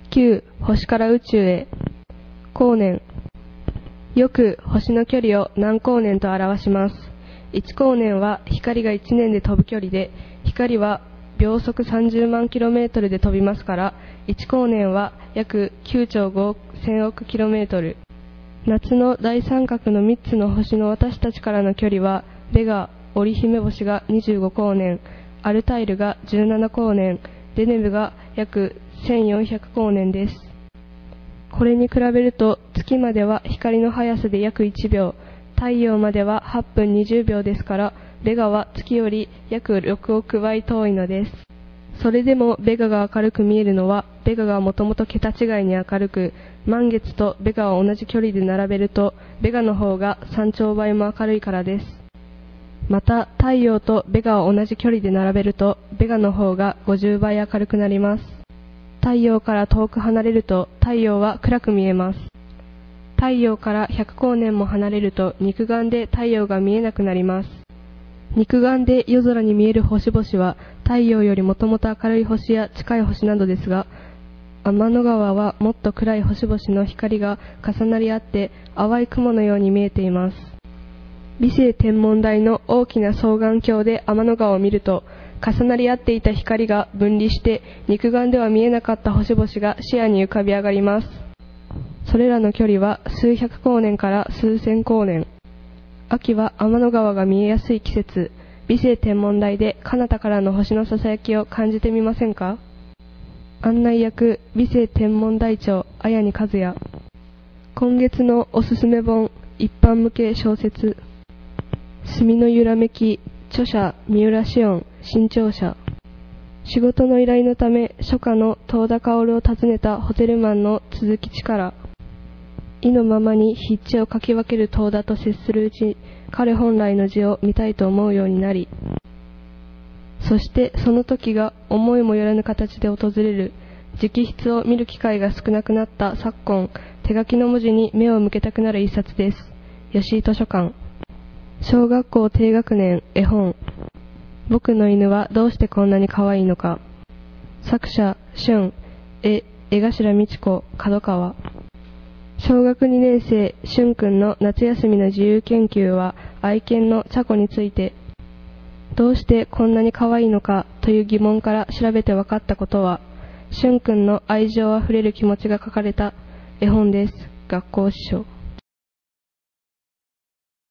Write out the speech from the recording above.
9、星から宇宙へ。光年。よく星の距離を何光年と表します。1光年は光が1年で飛ぶ距離で、光は秒速30万 km で飛びますから、1光年は約9兆5億1000億 km。夏の大三角の3つの星の私たちからの距離は、ベガ、織姫星が25光年、アルタイルが17光年、デネブが約1400光年です。これに比べると、月までは光の速さで約1秒、太陽までは8分20秒ですから、ベガは月より約6億倍遠いのです。それでもベガが明るく見えるのは、ベガがもともと桁違いに明るく、満月とベガを同じ距離で並べると、ベガの方が3兆倍も明るいからです。また、太陽とベガを同じ距離で並べると、ベガの方が50倍明るくなります。太陽から遠く離れると、太陽は暗く見えます。太陽から100光年も離れると、肉眼で太陽が見えなくなります。肉眼で夜空に見える星々は、太陽よりもともと明るい星や近い星などですが、天の川はもっと暗い星々の光が重なり合って淡い雲のように見えています。美星天文台の大きな双眼鏡で天の川を見ると、重なり合っていた光が分離して肉眼では見えなかった星々が視野に浮かび上がります。それらの距離は数百光年から数千光年。秋は天の川が見えやすい季節。美星天文台で彼方からの星のささやきを感じてみませんか？案内役、美星天文台長、綾に和也。今月のおすすめ本、一般向け小説。墨の揺らめき、著者、三浦紫音、新潮社。仕事の依頼のため、初夏の遠田薫を訪ねたホテルマンの鈴木力。意のままに筆致を書き分ける遠田と接するうち、彼本来の字を見たいと思うようになり、そしてその時が思いもよらぬ形で訪れる。直筆を見る機会が少なくなった昨今、手書きの文字に目を向けたくなる一冊です。吉井図書館。小学校低学年絵本。僕の犬はどうしてこんなに可愛いのか。作者、俊。江頭美智子、角川。小学2年生、俊くんの夏休みの自由研究は愛犬のチャコについて。どうしてこんなに可愛いのかという疑問から調べて分かったことは、俊くんの愛情あふれる気持ちが書かれた絵本です。学校司書。